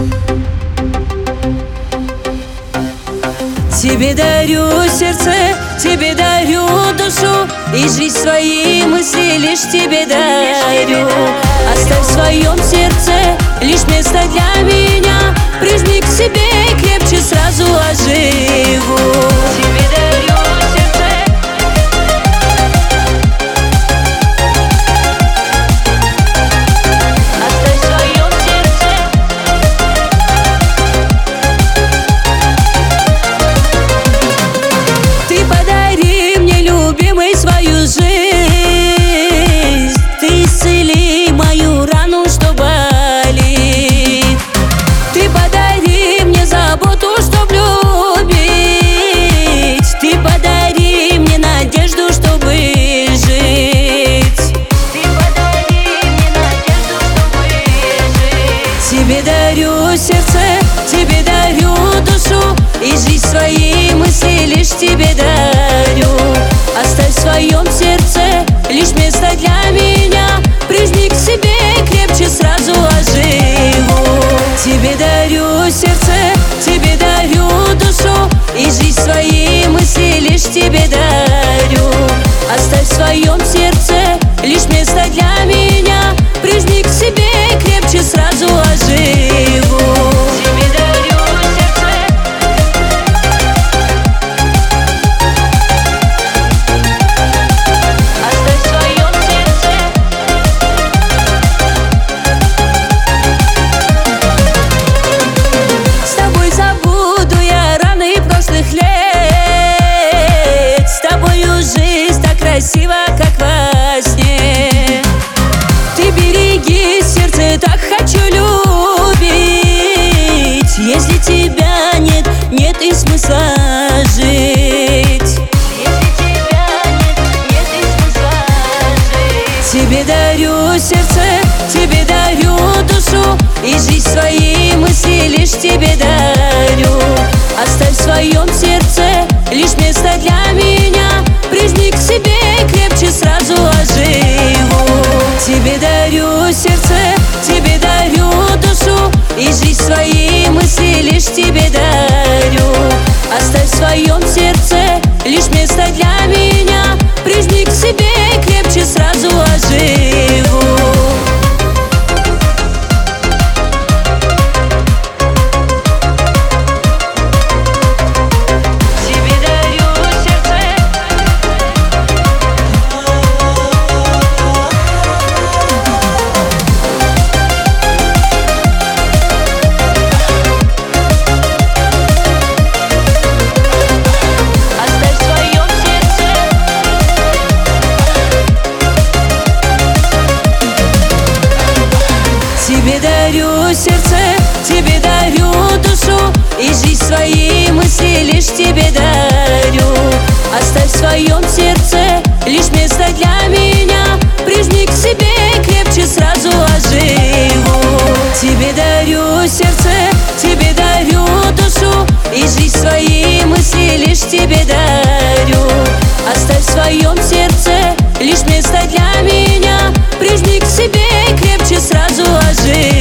Тебе дарю сердце, тебе дарю душу, и жизнь свои мысли лишь тебе дарю. Оставь в своем сердце лишь место для меня, прижми к себе крепче, сразу оживу. Тебе дарю сердце. Оставь в своем сердце. Ты подари мне, любимый, свою жизнь. Ты исцели мою рану, что болит. Ты подари мне заботу, чтоб любить. Ты подари мне надежду, чтобы жить. Ты подари мне надежду, чтобы жить. Тебе дарю сердце, тебе дарю душу, и жизнь свои мысли лишь тебе дарю. Оставь в своем сердце лишь место для меня, прижми к себе крепче, сразу оживу. Тебе дарю сердце, тебе дарю душу, и жизнь свои мысли лишь тебе дарю. Оставь в своем сердце лишь место для меня, прижми к себе крепче, сразу оживу. Тебе дарю сердце. Оставь в своем сердце. С тобой забуду я раны прошлых лет. С тобою жизнь так красива, как во сне. Ты береги сердце, так хочу любить. Если тебя нет, нет и смысла жить. Если тебя нет, нет и смысла жить. Тебе дарю сердце, тебе дарю душу, и жизнь свои мысли лишь тебе дарю. Оставь в своем сердце лишь место для меня, прижми к себе крепче, сразу оживу. Тебе дарю сердце, тебе дарю душу, и жизнь свои мысли лишь тебе дарю. Оставь в своем сердце лишь место для меня, прижми к себе крепче, сразу оживу. Тебе дарю сердце. Оставь в своем сердце. Тебе дарю сердце, тебе дарю душу, и жизнь свои мысли лишь тебе дарю. Оставь в своем сердце лишь место для меня, прижми к себе крепче, сразу оживу. Тебе дарю сердце, тебе дарю душу, и жизнь свои мысли лишь тебе дарю. Оставь в своем сердце лишь место для меня, прижми к себе крепче, сразу оживу.